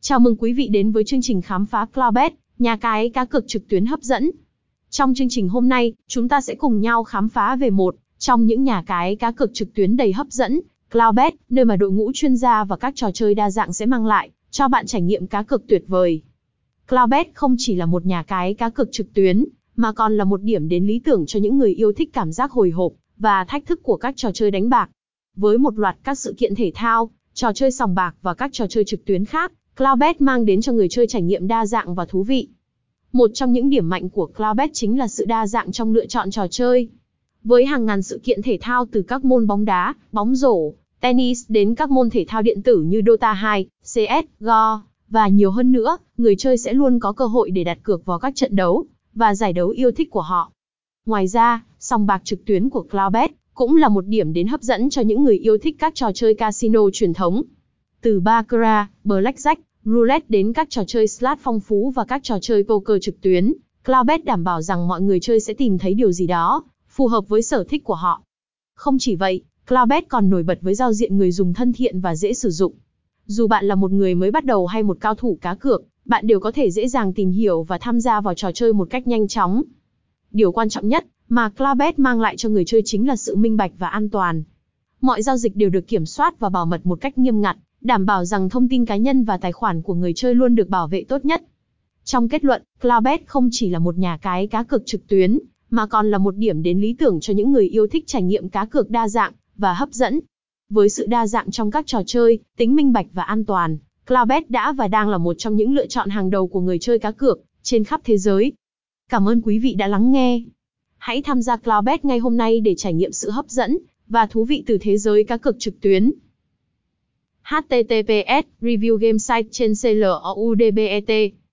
Chào mừng quý vị đến với chương trình khám phá Cloudbet, nhà cái cá cược trực tuyến hấp dẫn. Trong chương trình hôm nay, chúng ta sẽ cùng nhau khám phá về một trong những nhà cái cá cược trực tuyến đầy hấp dẫn, Cloudbet, nơi mà đội ngũ chuyên gia và các trò chơi đa dạng sẽ mang lại cho bạn trải nghiệm cá cược tuyệt vời. Cloudbet không chỉ là một nhà cái cá cược trực tuyến, mà còn là một điểm đến lý tưởng cho những người yêu thích cảm giác hồi hộp và thách thức của các trò chơi đánh bạc. Với một loạt các sự kiện thể thao, trò chơi sòng bạc và các trò chơi trực tuyến khác, Cloudbet mang đến cho người chơi trải nghiệm đa dạng và thú vị. Một trong những điểm mạnh của Cloudbet chính là sự đa dạng trong lựa chọn trò chơi. Với hàng ngàn sự kiện thể thao từ các môn bóng đá, bóng rổ, tennis đến các môn thể thao điện tử như Dota 2, CS, Go, và nhiều hơn nữa, người chơi sẽ luôn có cơ hội để đặt cược vào các trận đấu và giải đấu yêu thích của họ. Ngoài ra, sòng bạc trực tuyến của Cloudbet cũng là một điểm đến hấp dẫn cho những người yêu thích các trò chơi casino truyền thống. Từ baccarat, blackjack, roulette đến các trò chơi slot phong phú và các trò chơi poker trực tuyến, Cloudbet đảm bảo rằng mọi người chơi sẽ tìm thấy điều gì đó phù hợp với sở thích của họ. Không chỉ vậy, Cloudbet còn nổi bật với giao diện người dùng thân thiện và dễ sử dụng. Dù bạn là một người mới bắt đầu hay một cao thủ cá cược, bạn đều có thể dễ dàng tìm hiểu và tham gia vào trò chơi một cách nhanh chóng. Điều quan trọng nhất mà Cloudbet mang lại cho người chơi chính là sự minh bạch và an toàn. Mọi giao dịch đều được kiểm soát và bảo mật một cách nghiêm ngặt, đảm bảo rằng thông tin cá nhân và tài khoản của người chơi luôn được bảo vệ tốt nhất. Trong kết luận, Cloudbet không chỉ là một nhà cái cá cược trực tuyến, mà còn là một điểm đến lý tưởng cho những người yêu thích trải nghiệm cá cược đa dạng và hấp dẫn. Với sự đa dạng trong các trò chơi, tính minh bạch và an toàn, Cloudbet đã và đang là một trong những lựa chọn hàng đầu của người chơi cá cược trên khắp thế giới. Cảm ơn quý vị đã lắng nghe. Hãy tham gia Cloudbet ngay hôm nay để trải nghiệm sự hấp dẫn và thú vị từ thế giới cá cược trực tuyến. https://review game site trên CLOUDBET